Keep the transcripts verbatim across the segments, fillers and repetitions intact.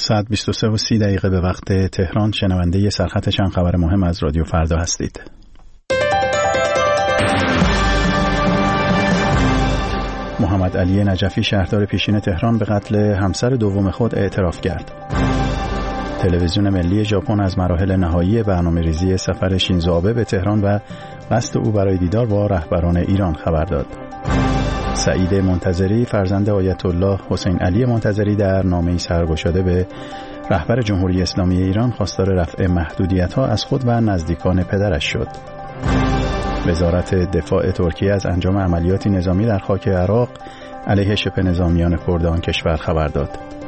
ساعت بیست و سه و سی دقیقه به وقت تهران. شنونده سرخط چند خبر مهم از رادیو فردا هستید. محمد علی نجفی شهردار پیشین تهران به قتل همسر دوم خود اعتراف کرد. تلویزیون ملی ژاپن از مراحل نهایی برنامه‌ریزی سفر شینزو آبه به تهران و قصد او برای دیدار با رهبران ایران خبر داد. سعید منتظری فرزند آیت الله حسین علی منتظری در نامه‌ای سرگشاده به رهبر جمهوری اسلامی ایران خواستار رفع محدودیت‌ها از خود و نزدیکان پدرش شد. وزارت دفاع ترکیه از انجام عملیاتی نظامی در خاک عراق علیه شبه نظامیان کرد آن کشور خبر داد.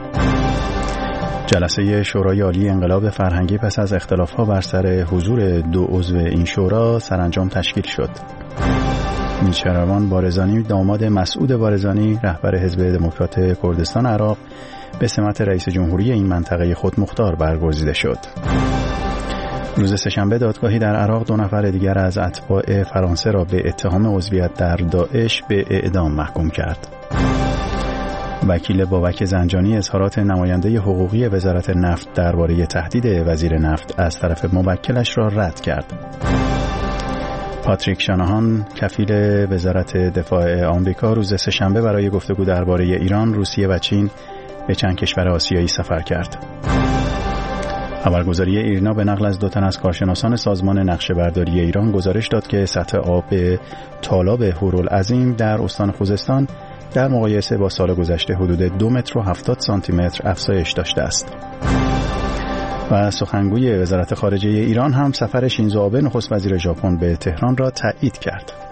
جلسه شورای عالی انقلاب فرهنگی پس از اختلاف‌ها بر سر حضور دو عضو این شورا سرانجام تشکیل شد. نیچروان بارزانی داماد مسعود بارزانی رهبر حزب دموکرات کردستان عراق به سمت رئیس جمهوری این منطقه خود مختار برگزیده شد. روز سه‌شنبه دادگاهی در عراق دو نفر دیگر از اتباع فرانسه را به اتهام عضویت در داعش به اعدام محکوم کرد. وکیل بابک زنجانی اظهارات نماینده حقوقی وزارت نفت درباره تهدید وزیر نفت از طرف موکلش را رد کرد. پاتریک شاناهان کفیل وزارت دفاع آمریکا روز سه‌شنبه برای گفتگو درباره ایران، روسیه و چین به چند کشور آسیایی سفر کرد. خبرگزاری ایرنا به نقل از دو تن از کارشناسان سازمان نقشه‌برداری ایران گزارش داد که سطح آب تالاب هورالعظیم در استان خوزستان در مقایسه با سال گذشته حدود دو متر و هفتاد سانتی متر افزایش داشته است. و سخنگوی وزارت خارجه ایران هم سفر شینزو آبه نخست وزیر ژاپن به تهران را تایید کرد.